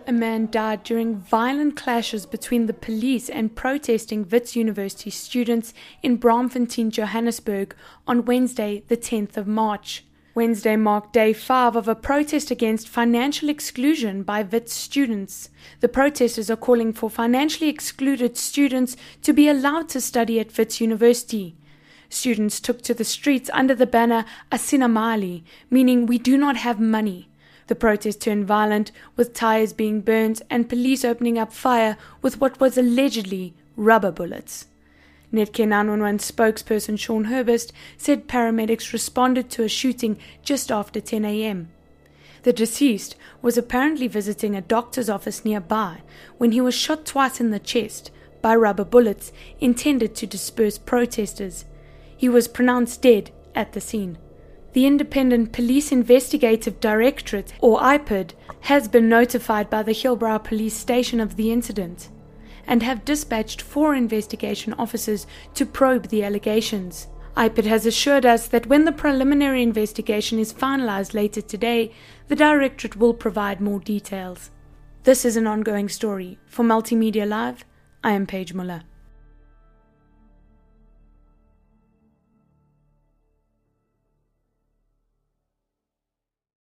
A man died during violent clashes between the police and protesting Wits University students in Braamfontein, Johannesburg on Wednesday, the 10th of March. Wednesday marked day 5 of a protest against financial exclusion by Wits students. The protesters are calling for financially excluded students to be allowed to study at Wits University. Students took to the streets under the banner Asina Mali, meaning we do not have money. The protest turned violent, with tires being burnt and police opening up fire with what was allegedly rubber bullets. Netcare 911 spokesperson Sean Herbst said paramedics responded to a shooting just after 10 a.m. The deceased was apparently visiting a doctor's office nearby when he was shot twice in the chest by rubber bullets intended to disperse protesters. He was pronounced dead at the scene. The Independent Police Investigative Directorate, or IPID, has been notified by the Hillbrow Police Station of the incident and have dispatched 4 investigation officers to probe the allegations. IPID has assured us that when the preliminary investigation is finalized later today, the Directorate will provide more details. This is an ongoing story. For Multimedia Live, I am Paige Muller.